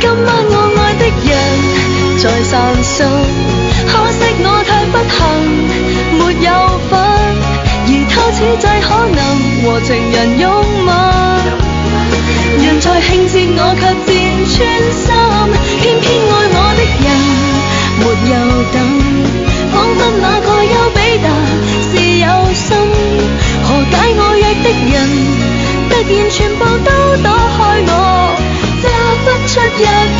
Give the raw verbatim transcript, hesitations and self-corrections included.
今晚我愛的人在散心，可惜我太不幸，沒有份，而他此際可能和情人擁吻。人在慶節我卻漸穿心，偏偏愛我的人沒有等，彷彿那個丘比特是有心，何解我約的人突然全部都躲開我，找不出一